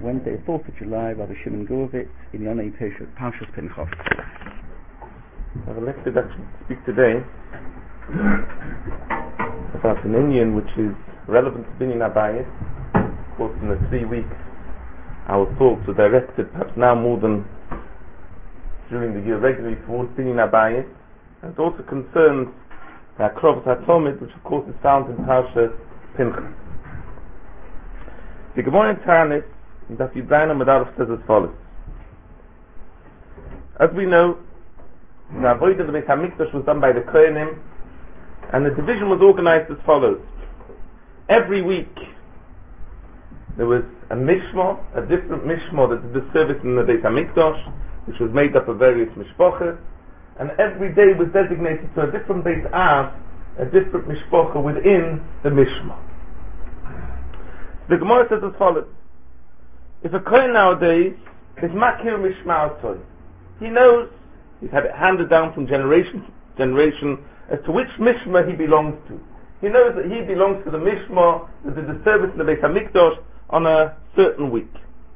Wednesday, 4th of July, Rabbi Shimon Gurovitz, in Yonei Parshas Pinchas. I would like to speak today about an Indian which is relevant to Binyan Abayis. Of course, in the 3 weeks, our thoughts are directed, perhaps now more than during the year, regularly towards Binyan Abayis. And it also concerns the Akrovos HaTomid, which of course is found in Parshas Pinchas. The Gemara in Tanis, in Daf Yudzayin Amud Aleph, says as follows. As we know, the Avodah of the Beis HaMikdash was done by the Kohanim, and the division was organized as follows. Every week there was a mishmah, a different mishmah that did the service in the Beis HaMikdash, which was made up of various mishpochas, and every day was designated to a different Beis Av, a different mishpocha within the mishmah. The Gemara says as follows. If a Kohen nowadays is makir mishma'atoi, he knows, he's had it handed down from generation to generation as to which mishmah he belongs to. He knows that he belongs to the mishmah that did the service in the Beis HaMikdash on a certain week.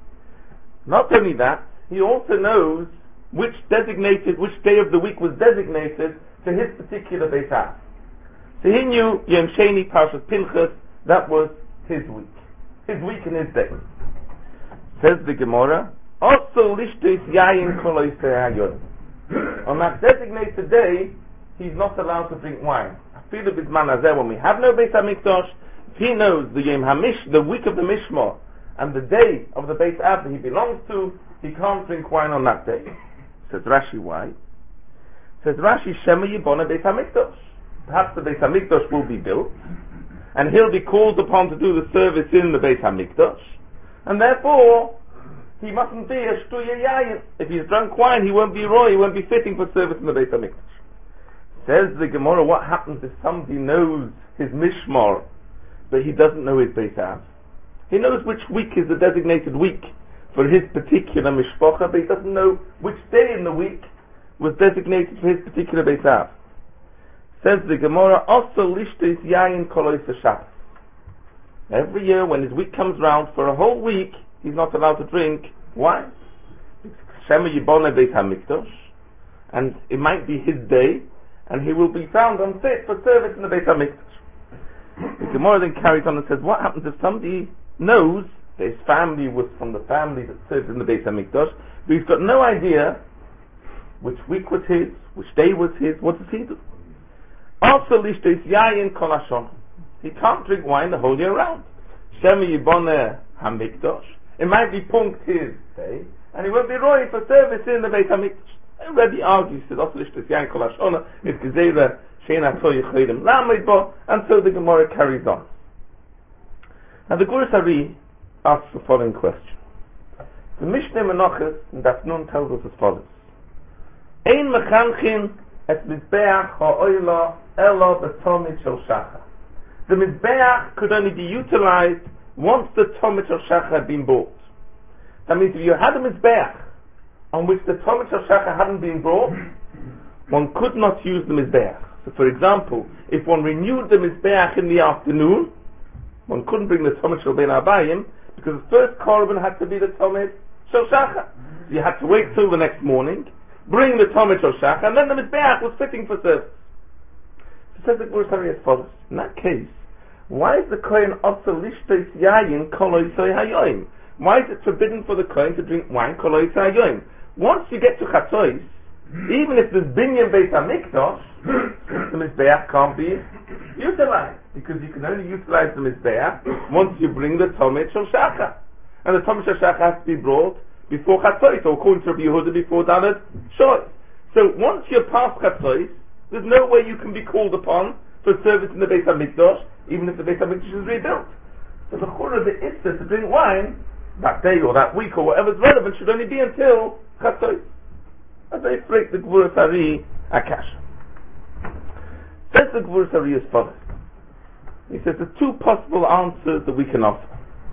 Not only that, he also knows which day of the week was designated to his particular Beis Av. So he knew Yom Sheni Parshas Pinchas, that was his week and his day. Says the Gemara, also lishtos yayin kol hayon. On that designated day, he's not allowed to drink wine. Afilu b'zman hazeh, when we have no Beis HaMikdash, if he knows the Yom HaMish, the week of the Mishmah, and the day of the Beis Av that he belongs to, he can't drink wine on that day. Says Rashi, why? Says Rashi, Shema Yibona Beis HaMikdash. Perhaps the Beis HaMikdash will be built, and he'll be called upon to do the service in the Beis HaMikdash, and therefore he mustn't be a shtuya yayin. If he's drunk wine, he won't be roy, he won't be fitting for service in the Beis HaMikdash. Says the Gemara, what happens if somebody knows his mishmar, but he doesn't know his Beis Av? He knows which week is the designated week for his particular mishpacha, but he doesn't know which day in the week was designated for his particular Beis Av. Says the Gemara, also lishtos yayin kolois Shabbos. Every year when his week comes round, for a whole week, he's not allowed to drink wine. Shema Yibona Beis HaMikdash, and it might be his day, and he will be found unfit for service in the Beis HaMikdash. The Gemara then carries on and says, what happens if somebody knows that his family was from the family that served in the Beis HaMikdash, but he's got no idea which week was his, which day was his, what does he do? Also lishtos yayin kol hashon. He can't drink wine the whole year round. Shema Yibona HaMikdash. It might be punkt his day, and he won't be roy for service in the Beis HaMikdash. And Rebbe argues, says, also lishtos yayin kol hashon, it's gezerah she'en atoy yichodim lamed bo, and so the Gemara carries on. Now the Guras Ari asks the following question. The Mishnah Menachos in Daf Nun tells us as follows. Ein mechanchin et mizbeach ha'oila elo b'tomid shel shachar. The mizbeach could only be utilized once the tomid shel shachar had been brought. That means if you had a mizbeach on which the tomid shel shachar hadn't been brought, one could not use the mizbeach. So for example, if one renewed the mizbeach in the afternoon, one couldn't bring the tomid shel bein abayim, because the first korban had to be the tomid shel shachar. So you had to wait till the next morning, bring the tomid shel shachar, and then the mizbeach was fitting for service. So says the Guras Ari as follows. In that case, why is the Kohen also lishtos yayin koloi soy hayoim? Why is it forbidden for the Kohen to drink wine koloi soy hayoim? Once you get to Chatzos, even if there's binyan Beis HaMikdash, the mizbeach can't be utilized, because you can only utilize the mizbeach once you bring the tomid shel shachar, and the tomid shel shachar has to be brought before Chatzos, or according to Rabbi Yehuda before Daled Shoy. So once you're past Chatzos, there's no way you can be called upon for service in the Beis HaMikdash, even if the Beis HaMikdash is rebuilt. So the chura of the Issa to drink wine that day or that week or whatever's relevant should only be until Chatzos. As they break the Guras Ari Akash. Says the Guras Ari as follows. He says there are two possible answers that we can offer.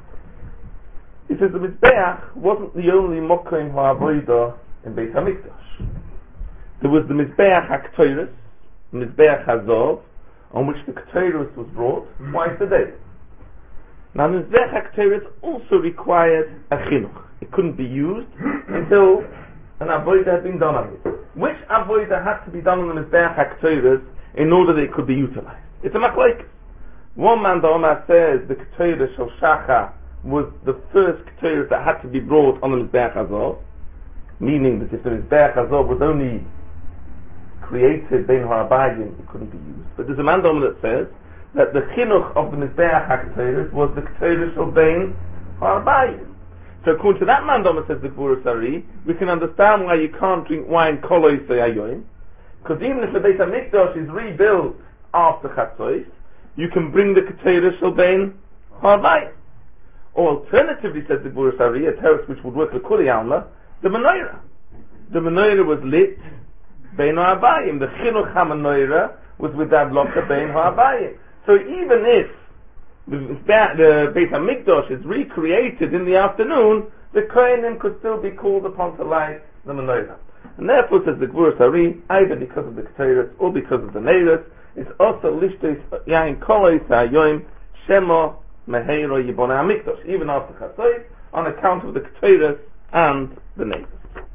He says the Mizbeach wasn't the only Mokim HaAvodah in Beis HaMikdash. There was the Mizbeach HaKtoros, the Mizbeach HaZov, on which the Ketoros was brought twice a day. Now the Mizbeach HaKtoros also required a chinuch. It couldn't be used until an avodah had been done on it. Which avodah had to be done on the Mizbeach HaKtoros in order that it could be utilized? It's a machlokes. One man, the Omar says, the Ketores Shel Shachar was the first Ketores that had to be brought on the Mizbeach Hazor, meaning that if the Mizbeach Hazor was only created Bein Ha'abayim, it couldn't be used. But there's a man, the Omar, that says that the chinuch of the Mizbeach HaKtoros was the Ketores Shel Bein Ha'abayim. So according to that man, the Omar says the Gvura Sari, we can understand why you can't drink wine Koloi Se'ayoim, because even if the Beit HaMikdash is rebuilt after Chatzos, you can bring the Ketores Shel Bein Ha'abayim. Or alternatively, says the Gvura Sari, a terrace which would work for Kuli Alma, the menorah. The menorah was lit Bein Ha'abayim. The Chinuch HaMenorah was with that Adloka Bein Ha'abayim. So even if the Beit HaMikdash is recreated in the afternoon, the Kohanim could still be called upon to light the menorah. And therefore, says the Gvura Sari, either because of the Ketores or because of the Neiros, it's also lishtes yain koloi sa'ayoim shemo meheiro yibonei hamikdash, even after Chatzos, on account of the Ketores and the Neiros.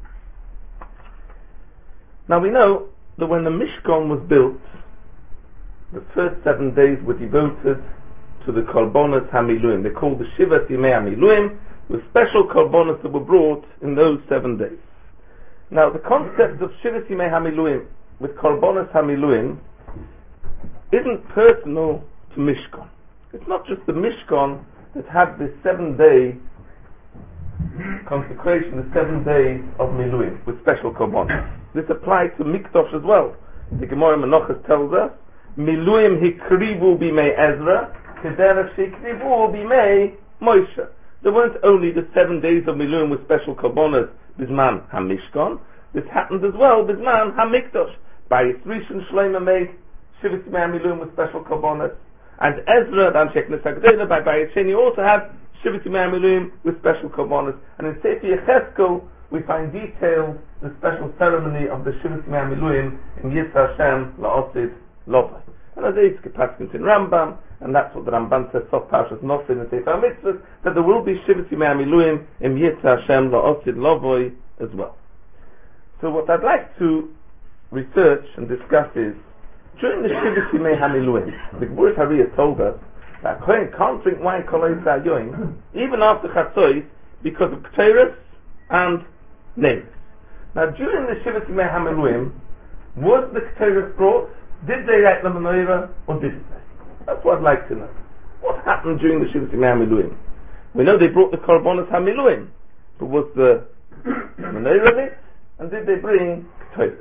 Now we know that when the Mishkan was built, the first 7 days were devoted to the Korbanos HaMiluim. They're called the Shivat Yimei HaMiluim, with special Korbanos that were brought in those 7 days. Now the concept of Shivat Yimei HaMiluim with Korbanos HaMiluim isn't personal to Mishkan. It's not just the Mishkan that had this 7-day consecration, the 7 days of Miluim with special Korbanos. This applies to Mikdash as well. The Gemara Menachos tells us, Miluim hikrivu b'mei Ezra, kederach shikrivu b'mei Moshe. There weren't only the 7 days of Miluim with special Korbanos Bizman HaMishkan, this happened as well Bizman HaMikdash. By Rishon Shlomo made Shivat Yimei HaMiluim with special Korbanos, and Ezra, the Anshe Knesset HaGedolah, by Bayit Sheni also had Shivat Yimei HaMiluim with special Korbanos. And in Sefer Yechezkel we find detailed the special ceremony of the Shivat Yimei HaMiluim in Yitzhak Hashem La'osid Lovai. And as it's Kepaskins in Rambam, and that's what the Ramban says, Sof Parshas Nosin and Sefer HaMitzvot, that there will be Shivat Yimei HaMiluim in Yitzhak Hashem La'osid Lovai as well. So what I'd like to research and discuss is, during the Shivat Yimei HaMiluim, the Gvura Sari has told us that Kohen can't drink wine Koloi Sa'ayoim even after Chatzos because of Ketores and Neiros. Now during the Shivat Yimei HaMiluim, was the Ketores brought? Did they light the menorah or didn't they? That's what I'd like to know. What happened during the Shivat Yimei HaMiluim? We know they brought the Korbanos HaMiluim, but was the menorah lit? And did they bring Ketores?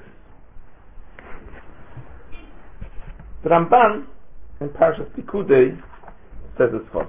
The Ramban in Parshas Pikudei says as follows.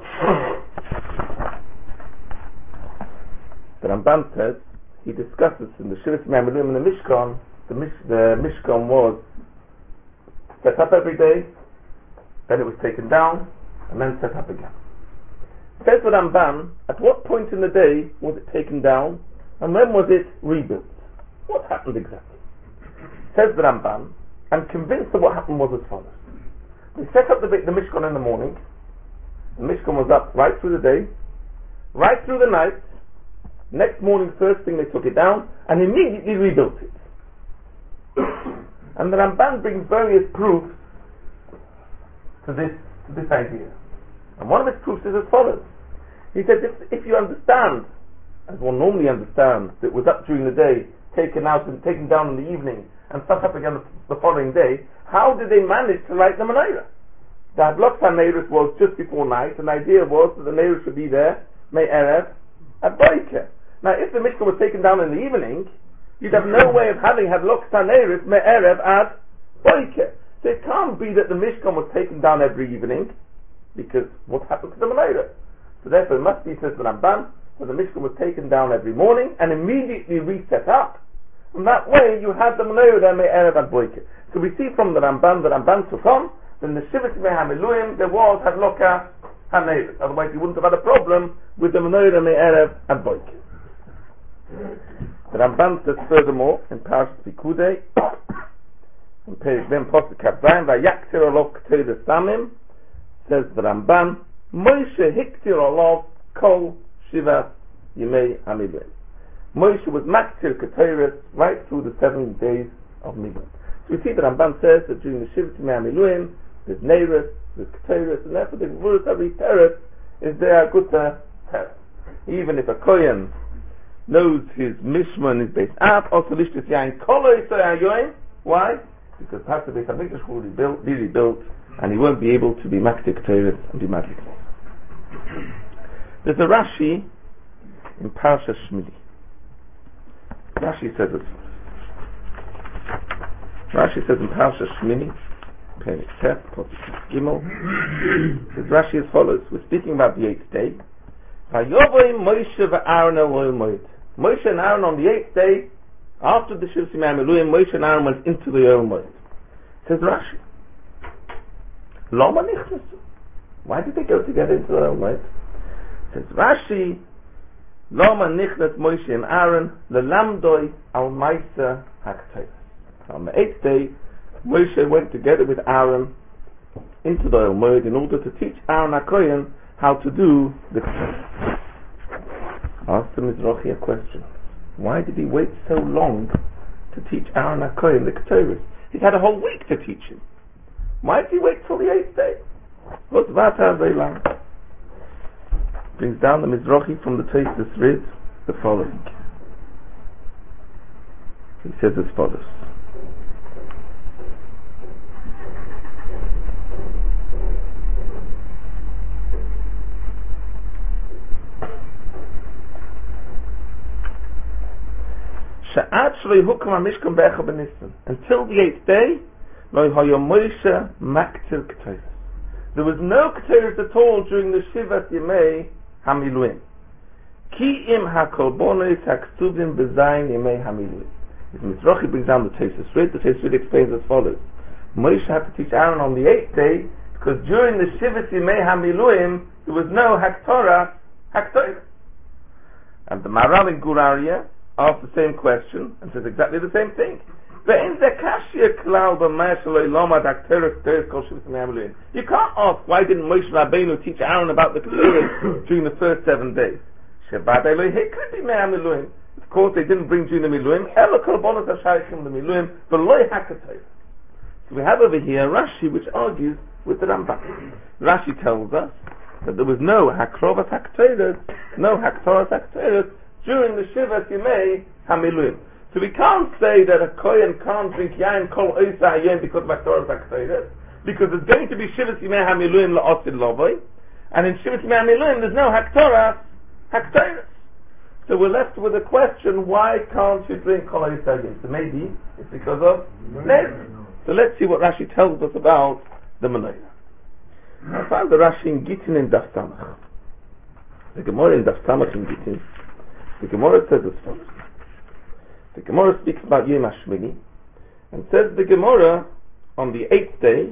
The Ramban says, he discusses in the Shivat Yimei HaMiluim in the Mishkan, the Mishkan was set up every day, then it was taken down, and then set up again. Says the Ramban, at what point in the day was it taken down, and when was it rebuilt? What happened exactly? Says the Ramban, I'm convinced that what happened was as follows. They set up the Mishkan in the morning. The Mishkan was up right through the day, right through the night. Next morning, first thing they took it down and immediately rebuilt it. And the Ramban brings various proofs to this idea. And one of his proofs is as follows. He says, if you understand, as one normally understands, that it was up during the day, taken out and taken down in the evening, and set up again the following day, how did they manage to light the menorah? The Hadlok HaNeiros was just before night, and the idea was that the Neiros should be there, May Erev, at Boiker. Now, if the Mishkan was taken down in the evening, you'd have no way of having Hadlok HaNeiros, May Erev, at Boiker. So it can't be that the Mishkan was taken down every evening, because what happened to the menorah? So therefore it must be, says the Ramban, that the Mishkan was taken down every morning and immediately reset up. And that way you had the menorah there, May Erev at Boiker. So we see from the Ramban took on, in the Shivat Yimei HaMiluim there was Hadlok HaNeiros. Otherwise you wouldn't have had a problem with the menorah May Erev at Boiker. The Ramban says furthermore in Parshas Pikudei, in page Vem Posuk Kav Zayin, Vayaktir Olov Ketores Samim, says the Ramban, Moshe hiktir olav kol shiva yemei hamiluim. Moshe was maktir ketores right through the 7 days of Miluim. So we see that Ramban says that during the Shivat Yemei Hamiluim, there's Neiris, there's Ketores, and therefore the Gvurus every Teres is there Guta Teres. Even if a Kohen knows his Mishman is based up, also Lishtis Yain Koloi Soyayoim. Why? Because perhaps the Beis HaMikdash will be rebuilt, and he won't be able to be maktir Ketores and be Madlik. There's a Rashi in Parashat Shmini. Rashi says it. Rashi says in Parashat Shmini, Perek Tet, Posuk Gimel, says Rashi as follows. We're speaking about the 8th day. Vayovoi Moshe v'Aaron el Ohel Moed. Moshe and Aaron on the 8th day, after the Shivat Yemei Hamiluim, Moshe and Aaron went into the Ohel Moed. Says Rashi, Lama nichnasu. Why did they go together into the Ohel Moed? Says Rashi, Lama nichnas Moshe and Aaron lelamdoi al Maisa HaKetores. On the 8th day, Moshe went together with Aaron into the Ohel Moed in order to teach Aaron HaKohen how to do the Ketores. Ask the Mizrahi a question. Why did he wait so long to teach Aaron HaKohen the Ketores? He had a whole week to teach him. Why did he wait till the 8th day? What's Vata Zeilam? Brings down the Mizrahi from the Tosfos Rid the following. He says as follows. Until the 8th day, there was no Ketores at all during the Shivat Yemei Hamiluim. Ki im hakolbonos haktuvim b'zayin Yemei Hamiluim. Mizrahi brings down the Tosfos Rid. The Tosfos Rid explains as follows. Moshe had to teach Aaron on the 8th day because during the Shivat Yemei Hamiluim there was no Haktorah, Haktorah. And the Maharal in Gur Aryeh asks the same question and says exactly the same thing. You can't ask why didn't Moshe Rabbeinu teach Aaron about the Ketores during the first 7 days. Of course they didn't bring during the Miluim. So we have over here Rashi which argues with the Rambam. Rashi tells us that there was no Hakrovas HaKetores, no Haktoras HaKetores during the Shivat Yemei Hamiluim. So we can't say that a Kohen can't drink Yain Kol Oisa Hayom because of Haktoras HaKetores, because there's going to be Shivat Yemei Hamiluim La'osid Lovoi, and in Shivat Yemei Hamiluim there's no Haktoras HaKetores. So we're left with a question, why can't you drink Kol Oisa Hayom? So maybe it's because of Neir. So let's see what Rashi tells us about the Menorah. I found the Rashi in Gittin in Daf Samach. The Gemara in Daf Samach in Gittin. The Gemara says as follows. The Gemara speaks about Yom HaShmini and says the Gemara on the 8th day,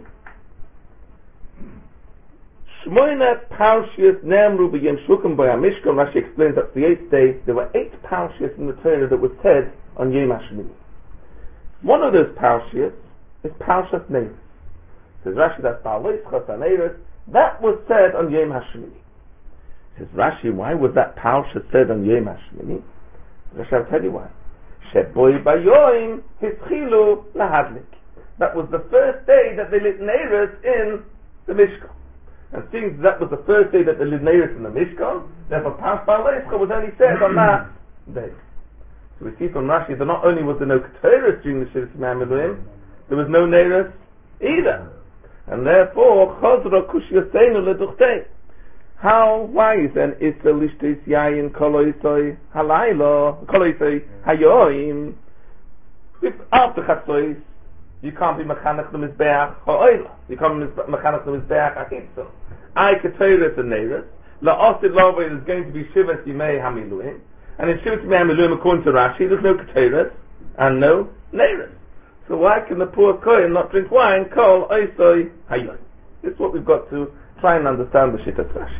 Shmoyna Parshias Ne'amru B'Yom Shukim Bo HaMishkan. Rashi explains that the 8th day there were 8 Parshias in the Torah that was said on Yom HaShmini. One of those Parshias is Parshas Neiros. Says Rashi, that's Ba'alois Chas Neiros. That was said on Yom HaShmini. Says Rashi, why was that Parsha said on Yom HaShmini? Rashi, I'll tell you why. Sheboy Bayoim Hischilu Lahadlik. That was the first day that they lit Neiros in the Mishkan. And since that was the first day that they lit Neiros in the Mishkan, therefore Parshas Ba'alois was only said on that day. So we see from Rashi that not only was there no Ketores during the Shivat Yemei Hamiluim, there was no Neiros either. And therefore, Chazra Kushyaseinu Leduchtei. Why is then Isra Lishtis Yayin Koloisoi Halaylo Koloisoi Hayoim? If after Chatzois you can't be Mechanech the Mizbeach Ha'oila, you can't be Mechanech the Mizbeach HaChitzon. I Ketores and Neiros. La'osid Lovoi is going to be Shivat Yemei Hamiluim, and in Shivat Yemei Hamiluim according to Rashi there's no Ketores and no Neiros. So why can the poor Kohen not drink wine? Kol Oisoi Hayoim. This is what we've got to try and understand the Shittas Rashi.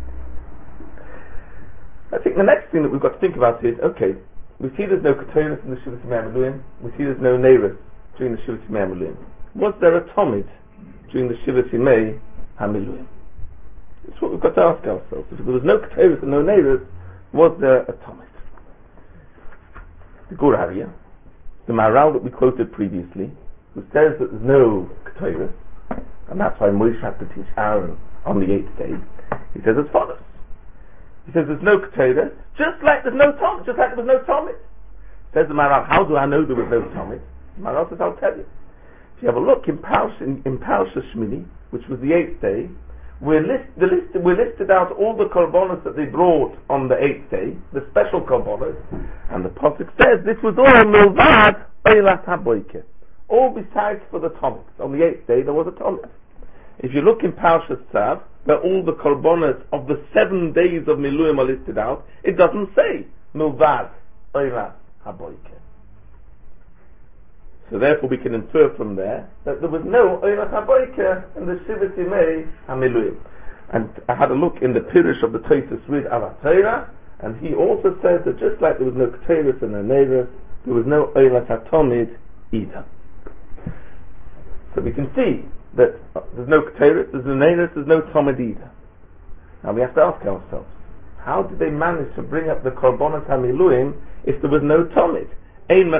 I think the next thing that we've got to think about is, okay, we see there's no Ketores in the Shivat Yemei Hamiluim, we see there's no Neiros during the Shivat Yemei Hamiluim. Was there a Tomid during the Shivat Yemei Hamiluim? That's what we've got to ask ourselves. If there was no Keteris and no Neiros, was there a Tomid? The Gur Aryeh, the Maharal that we quoted previously, who says that there's no Keteris, and that's why Moshe had to teach Aaron on the 8th day, he says as follows. He says there's no Keteris, just like there's no Tomid, just like there was no Tomid. Says the Maharal, how do I know there was no Tomid? The Maharal says, I'll tell you. If you have a look in Parshas Shmini, which was the 8th day, we listed out all the korbanos that they brought on the 8th day, the special korbanos, and the pasuk says this was all milvad eilat haboike, all besides for the Tomid. On the 8th day there was a Tomid. If you look in Parshas Tzav, where all the korbanos of the 7 days of Miluim are listed out, it doesn't say milvad eilat haboike. So therefore we can infer from there that there was no Eilat HaBoiker in the Shivas Yimei HaMiluim. And I had a look in the Pirush of the Tosfos Rid Al HaTorah, and he also says that just like there was no Keteris and no Neiros, there was no Eilat HaTomid either. So we can see that there's no Keteris, there's no Neiros, there's no Tomid either. Now we have to ask ourselves, how did they manage to bring up the Korbanos HaMiluim if there was no Tomid? You can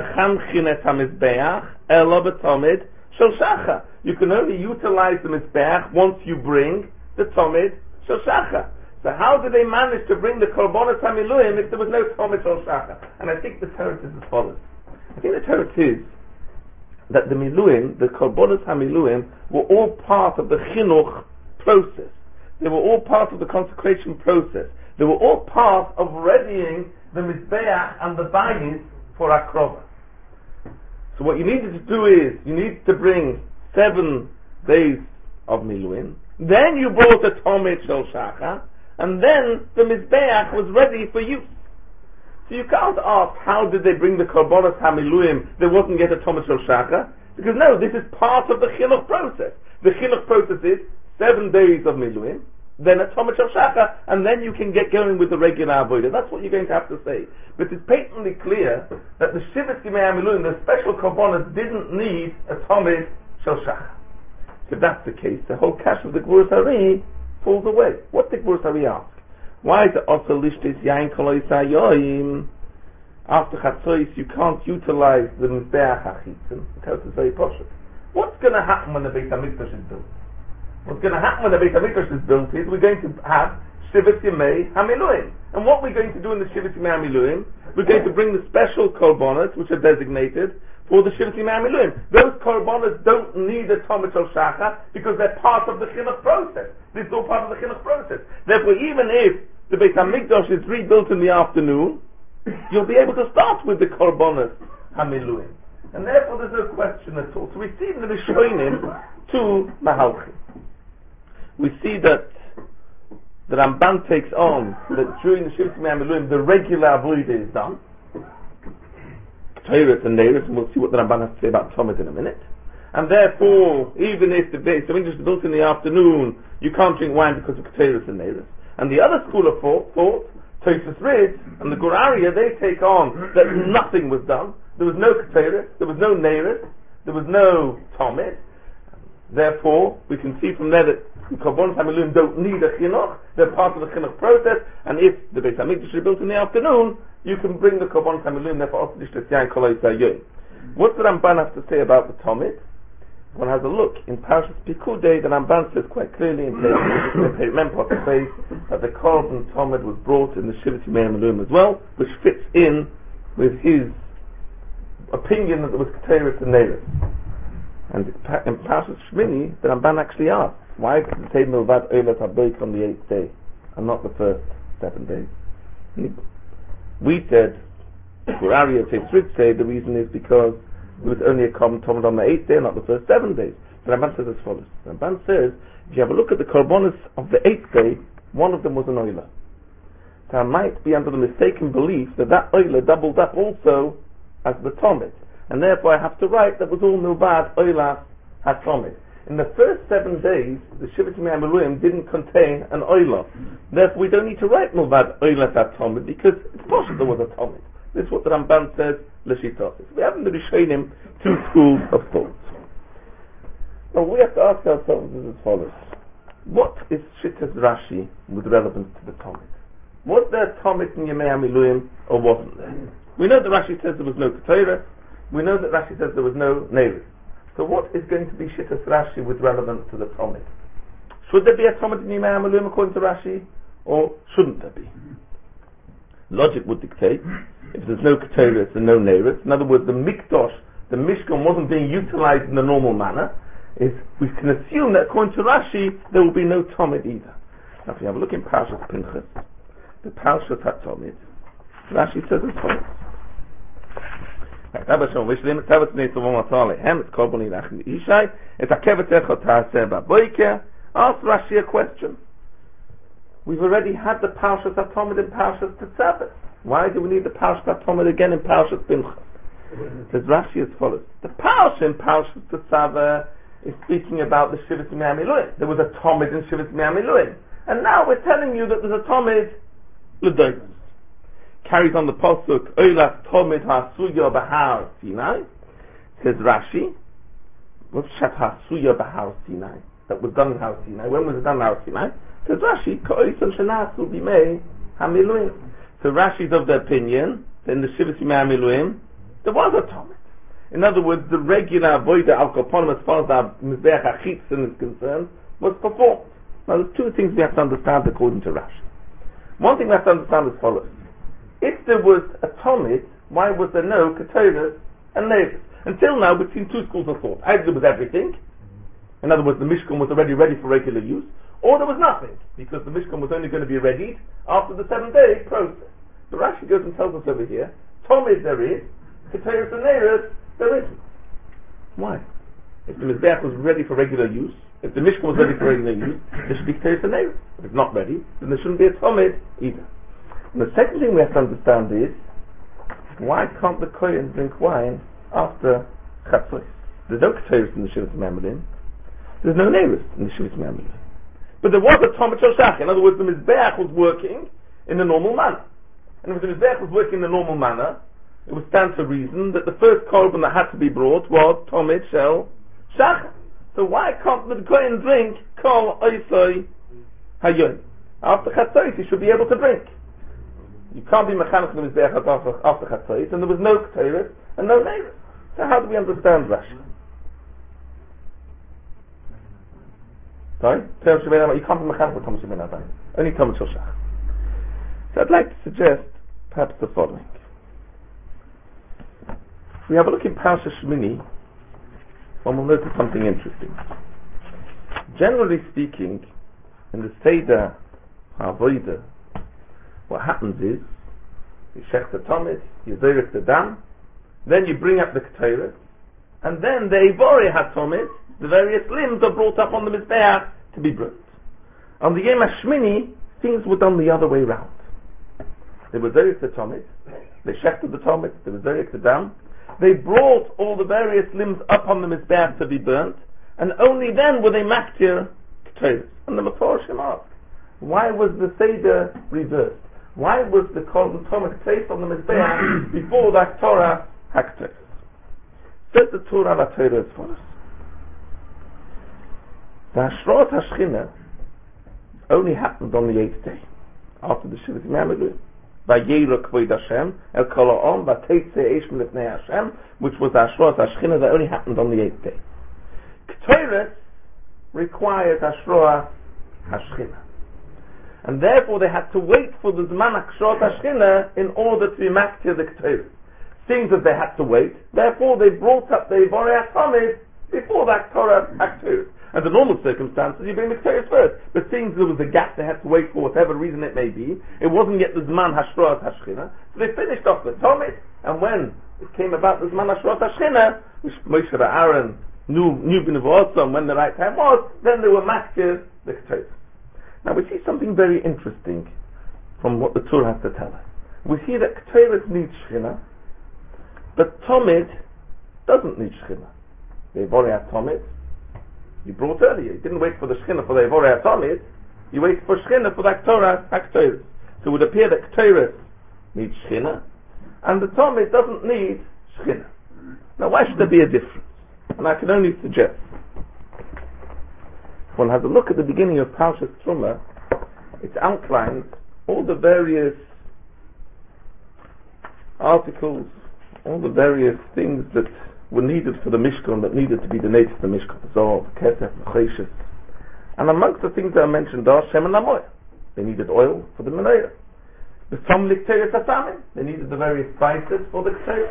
only utilize the Mizbeach once you bring the Tomid Shel Shacha. So how did they manage to bring the Korbanos HaMiluim if there was no Tomid Shel Shacha? And I think the teretz is as follows. I think the teretz is that the Miluim, the Korbanos HaMiluim, were all part of the Chinuch process. They were all part of the consecration process. They were all part of readying the Mizbeach and the Bayis for Akrova. So what you needed to do is, you need to bring 7 days of Miluim, then you brought a Tomid Shel Shacha, and then the Mizbeach was ready for use. So you can't ask, how did they bring the Korbanos HaMiluim, there wasn't yet a Tomid Shel Shacha? Because no, this is part of the Chinuch process. The Chinuch process is 7 days of Miluim, then a Tomid Shel Shacha, and then you can get going with the regular Avodah. That's what you're going to have to say. But it's patently clear that the Shivas Yimei HaMiluim, the special Korbanos, didn't need a Tomid Shel Shacha. If that's the case, the whole cash of the Gvuras Hari falls away. What did Gvuras Hari ask? Why is it also lishtis yain koloi sayoim? After Chatzois you can't utilize the Mizbeach HaChitzon. Because it's very poshut. What's going to happen when the Beit HaMikdash is built? What's going to happen when the Beit HaMikdash is built is we're going to have Shivas Yimei HaMiluim. And what we're going to do in the Shivas Yimei HaMiluim, we're going to bring the special korbanos which are designated for the Shivas Yimei HaMiluim. Those korbanos don't need a Tomid Shel Shacha because they're part of the Chinuch process. This is all part of the Chinuch process. Therefore, even if the Beit HaMikdash is rebuilt in the afternoon, you'll be able to start with the korbanos HaMiluim. And therefore there's no question at all. So we see in the Rishonim 2 Mahalchim. We see that the Ramban takes on that during the Shivas Yimei HaMiluim the regular avodah is done, Keteris and Neiros, and we'll see what the Ramban has to say about Tomid in a minute. And therefore, even if the Beit HaMikdash is built in the afternoon, you can't drink wine because of Keteris and Neiros. And the other school of thought, Tosfos Rid and the Gur Aryeh, they take on that nothing was done. There was no Keteris, there was no Neiros, there was no Tomid. Therefore, we can see from there that the Korbanos HaMiluim don't need a Chinuch, they're part of the Chinuch process, and if the Beit HaMikdash is built in the afternoon, you can bring the Korbanos HaMiluim, therefore also lishtis yain koloi sayoim. What does the Ramban have to say about the Tomid? One has a look in Parshas Pikudei. The Ramban says quite clearly in Memphos says that the Korban Tomid was brought in the Shivas Yimei HaMiluim as well, which fits in with his opinion that there was Keteris and Neiros. And in Parshas Shmini, the Ramban actually asks, why did it say Milvad Eilat HaBoik on the 8th day and not the first 7 days? We said, Gur Aryeh say the reason is because there was only a common Tomid on the 8th day, not the first 7 days. The Ramban says as follows. The Ramban says, if you have a look at the korbanos of the 8th day, one of them was an oila. So I might be under the mistaken belief that oila doubled up also as the Tomid. And therefore I have to write that was all Milvad Oila HaTomid. In the first 7 days, the Shivas Yimei HaMiluim didn't contain an oila. Therefore we don't need to write Milvad Oila HaTomid because it's possible there was a Tomid. This is what the Ramban says, L'shitosis. We have in the Rishonim 2 schools of thought. Now we have to ask ourselves as follows. what is Shittas Rashi with relevance to the Talmud? Was there a Talmud in Yemei HaMiluim or wasn't there? We know that Rashi says there was no Ketores. We know that Rashi says there was no Neiris. So what is going to be Shittas Rashi with relevance to the Talmud? Should there be a Talmud in Yemei HaMiluim according to Rashi, or shouldn't there be? Logic would dictate, if there's no Ketores and no Neiris, in other words, the Mikdosh, the Mishkan wasn't being utilized in the normal manner, is we can assume that according to Rashi, there will be no Talmud either. Now if you have a look in Parshas Pinchas, the Parshas HaTalmud, Rashi says as follows. Ask Rashi a question. We've already had the Parshas HaTalmud in Parshas Tetzaveh. Why do we need the Parshas HaTalmud again in Parshas Pinchas? Says Rashi as follows. The Parsha in Parshas Tetzaveh is speaking about the Shivas Yemei HaMiluim. There was a Talmud in Shivas Yemei HaMiluim. And now we're telling you that there's a Talmud L'Doros. Carries on the Pasuk, Oilas Talmud HaSuya B'Har Sinai. Says Rashi, what's Shat HaSuya B'Har Sinai? That was done in Har Sinai. When was it done in Har Sinai? Says Rashi, Ka'oisam Shenasu B'Mei HaMiluim. So Rashi's of the opinion that in the Shivas Yemei HaMiluim there was a Talmud. In other words, the regular Avodah Al Kaponim as far as the Mizbeach HaChitzon is concerned was performed. Now there's two things we have to understand according to Rashi. One thing we have to understand as follows. If there was a Talmud, why was there no Ketores and Neiris? Until now we've seen two schools of thought. Either there was everything, in other words the Mishkan was already ready for regular use, or there was nothing, because the Mishkan was only going to be readied after the 7-day process. But Rashi goes and tells us over here, Talmud there is, Ketores and Neiris there isn't. Why? If the Mizbeach was ready for regular use, if the Mishkan was ready for regular use, there should be Ketores and Neiris. If it's not ready, then there shouldn't be a Talmud either. And the second thing we have to understand is, why can't the Kohen drink wine after Chatzos? There's no Ketores in the Shivas Yemei HaMiluim. There's no Neiris in the Shivas Yemei HaMiluim. But there was a Talmud Shoshach. In other words, the Mizbeach was working in the normal manner. And if the Mizbeach was working in the normal manner, it would stand to reason that the first korban that had to be brought was Talmud Shel Shachar. So why can't the Kohen drink Kol Oisoi Hayoim? After Chatzos he should be able to drink. You can't be mechanech the Mizbeach after Chatzos, and there was no Ketores and no Neiris. So how do we understand Rashi? Sorry? You can't be mechanech with Talmud Shemin HaBayim. Only Talmud Shel Shachar. So I'd like to suggest perhaps the following. If we have a look in Parshas Shmini, one will notice something interesting. Generally speaking, in the Seder HaAvodah, what happens is, you shech the Talmud, you zerek the dam, then you bring up the Ketores, and then the Evorei HaTalmud, the various limbs are brought up on the Mizbeach to be burnt. On the Yom HaShmini, things were done the other way round. They were zerek the Talmud, they shechted the Talmud, they were zerek the dam, they brought all the various limbs up on the Mizbeach to be burnt, and only then were they maktir Ketores. And the Meforshim asked, why was the Seder reversed? Why was the Korban Talmud placed on the Mizbeach before that Torah HaKetores? Says the Torah HaTorah as follows. The Hashrat HaShechina only happened on the 8th day, after the Shivas Yemei HaMiluim. Vayera Kvod Hashem El Kol Ha'am V'Teitze Eish Milifnei Hashem, which was the Hashrat HaShechina that only happened on the 8th day. Ketores required Hashrat HaShechina, and therefore they had to wait for the Zman HaKshat HaShechina in order to be maktir the Ketores. Seeing that they had to wait, therefore they brought up the Evorei HaTalmud before that Torah HaKetores. Under normal circumstances, you bring the Ketores first. But seeing there was a gap they had to wait for whatever reason it may be, it wasn't yet the Zman Hashrat HaShechina, so they finished off the Talmud, and when it came about the Zman Hashrat HaShechina, which Moshe and Aaron knew b'nevuos when the right time was, then they were maktir the Ketores. Now we see something very interesting from what the Torah has to tell us. We see that Ketores need Shechina, but Talmud doesn't need Shechina. The Evorei HaTalmud you brought earlier. You didn't wait for the Shechina for the Evorei HaTalmud, you wait for Shechina for that Torah HaKetores. So it would appear that Ketores needs Shechina, and the Talmud doesn't need Shechina. Now why should there be a difference? And I can only suggest one has a look at the beginning of Parshas Truma, it outlines all the various articles, all the various things that were needed for the Mishkan, that needed to be donated to the Mishkan. Zor, Ketef, Cheshes. And amongst the things that are mentioned are Shem and Amoy. They needed oil for the menorah. The Som Likteris Asamin. They needed the various spices for the Ketef.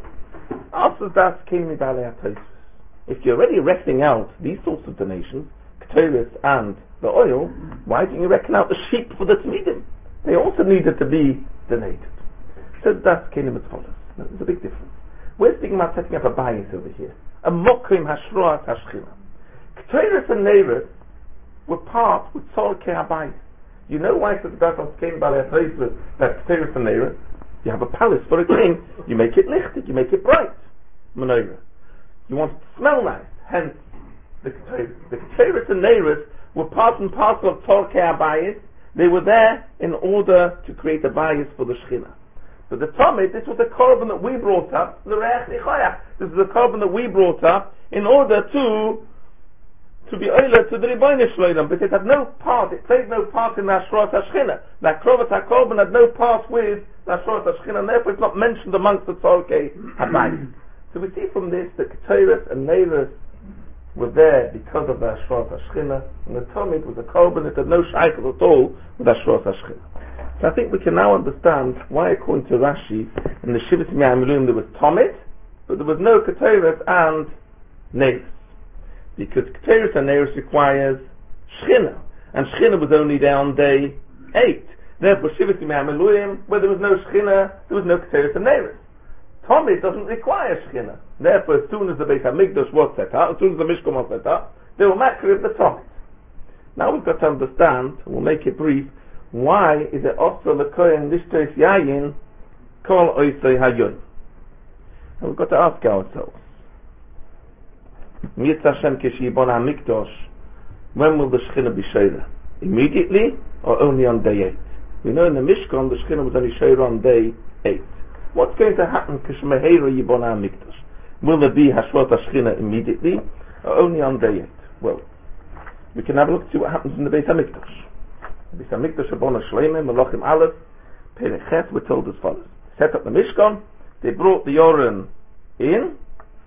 After that came Midalei HaTosfos. If you're already reckoning out these sorts of donations, Ketores and the oil, why didn't you reckon out the sheep for the Tmidim? They also needed to be donated. So that's Kenim as follows. Now, there's a big difference. We're speaking about setting up a bias over here. A Mokim Hashroat Hashchina. Ketores and Neiros were part with Tzorkei HaBayis. You know why the Gadol came by their place with that Ketores and Neiros? You have a palace for a king, you make it lichtig, you make it bright. Menorah. You want it to smell nice, hence the Ketores. The Ketores and Neiros were part and parcel of Tzorkei HaBayis. They were there in order to create a bias for the Shechina. But the Tomid, this was the korban that we brought up, the Reach Nichoyach. This is the korban that we brought up in order to be oiler to the Rebbeinu Shloim, but it had no part, it played no part in the Hashroat HaShechina. The Akrovat HaKorban had no part with the Hashroat HaShechina, and therefore it's not mentioned amongst the Tzorkei HaBayis. So we see from this that Ketores and Neiros were there because of the Hashroat HaShechina, and the Tomid was a korban that had no shaykhut at all with Hashroat HaShechina. So I think we can now understand why, according to Rashi, in the Shivas Mi'amilim there was Tomid, but there was no Ketores and Neiros. Because Ketores and Neiros requires Shechina, and Shechina was only there on day 8. Therefore, Shivas Mi'amilim, where there was no Shechina, there was no Ketores and Neiros. Tomid doesn't require Shechina. Therefore, as soon as the Beit HaMikdash was set up, as soon as the Mishkan was set up, they were makriv the Tomid. Now we've got to understand, and we'll make it brief, why is it also the Kohen Lishtos Yayin Kol Oisei Hayoim? And we've got to ask ourselves, Mirz Hashem Keshiyibon HaMikdash, when will the Shechina be Sheira? Immediately or only on day 8? We know in the Mishkan the Shechina was only Sheira on day 8. What's going to happen Keshmeheira Yibon HaMikdash? Will there be Hashroat HaShechina immediately or only on day 8? Well, we can have a look to see what happens in the Beit HaMikdash. Beit HaMikdash Rabbanah Shleimah, Melachim Aleph, Perek Chet, we're told as follows. Set up the Mishkan, they brought the Oren in,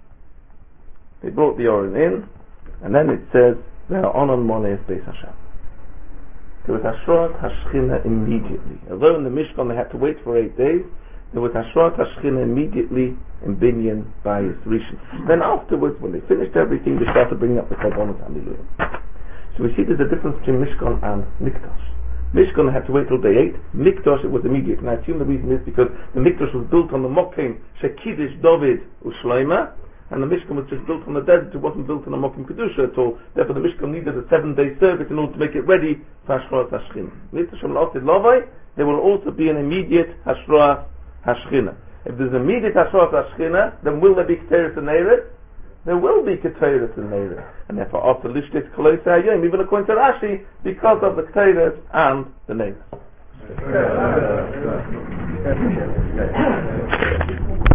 and then it says, Ve'onon Moneh Beis Hashem. There was Hashroat HaShechina immediately. Although in the Mishkan they had to wait for 8 days, there was Hashroat HaShechina immediately in Binyan Bayis Rishon. Then afterwards, when they finished everything, they started bringing up the Korbanos HaMiluyim. So we see there's a difference between Mishkan and Mikdash. Mishkan had to wait till day 8. Mikdash, it was immediate. And I assume the reason is because the Mikdash was built on the Mokim Shekidish David Ushleima, and the Mishkan was just built on the desert. It wasn't built on the Mokim Kedusha at all. Therefore the Mishkan needed a 7-day service in order to make it ready for Hashroat HaShechina. There will also be an immediate Hashroat HaShechina. If there's immediate Hashroat HaShechina, then will there be Ketores and Neiros? There will be Ketores and Neiros. And therefore after Lishtos Kol Oisei Hayoim, even according to Rashi, because of the Ketores and the Neiros.